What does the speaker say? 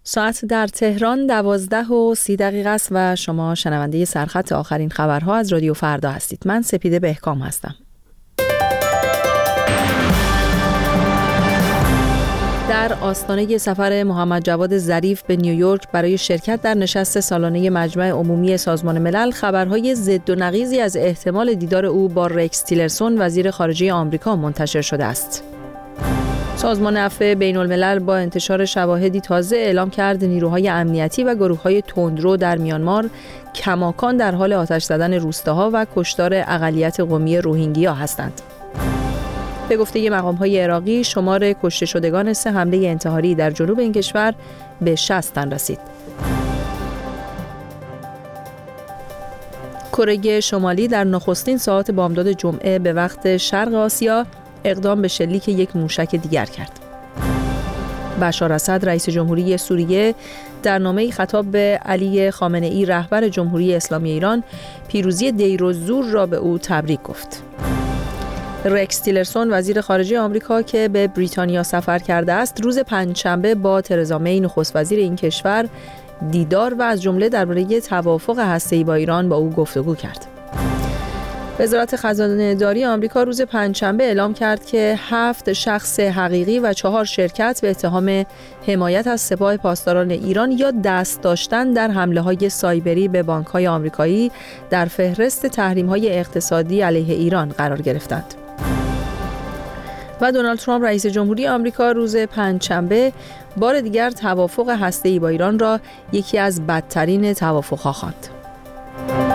ساعت در تهران 12:30 است و شما شنونده سرخط آخرین خبرها از رادیو فردا هستید. من سپیده بهکام هستم. در آستانه سفر محمد جواد ظریف به نیویورک برای شرکت در نشست سالانه مجمع عمومی سازمان ملل، خبرهای ضد و نقیضی از احتمال دیدار او با رکس تیلرسون وزیر خارجه آمریکا منتشر شده است. سازمان عفو بین الملل با انتشار شواهدی تازه اعلام کرد نیروهای امنیتی و گروه‌های تندرو در میانمار کماکان در حال آتش زدن روستاها و کشتار اقلیت قومی روهینگیا هستند. به گفته مقام‌های عراقی، شمار کشته شدگان 3 حمله انتحاری در جنوب این کشور به 60 تن رسید. کره شمالی در نخستین ساعات بامداد جمعه به وقت شرق آسیا اقدام به شلیک یک موشک دیگر کرد. بشار اسد رئیس جمهوری سوریه در نامه‌ای خطاب به علی خامنه‌ای رهبر جمهوری اسلامی ایران پیروزی دیرالزور را به او تبریک گفت. رکس تیلرسون وزیر خارجه آمریکا که به بریتانیا سفر کرده است، روز پنجشنبه با ترزا می نخست وزیر این کشور دیدار و از جمله درباره توافق هسته‌ای با ایران با او گفتگو کرد. وزارت خزانه‌داری آمریکا روز پنجشنبه اعلام کرد که 7 شخص حقیقی و 4 شرکت به اتهام حمایت از سپاه پاسداران ایران یا دست داشتن در حمله‌های سایبری به بانک‌های آمریکایی در فهرست تحریم‌های اقتصادی علیه ایران قرار گرفتند. و دونالد ترامپ رئیس جمهوری آمریکا روز پنجشنبه بار دیگر توافق هسته‌ای با ایران را یکی از بدترین توافق‌ها خواند.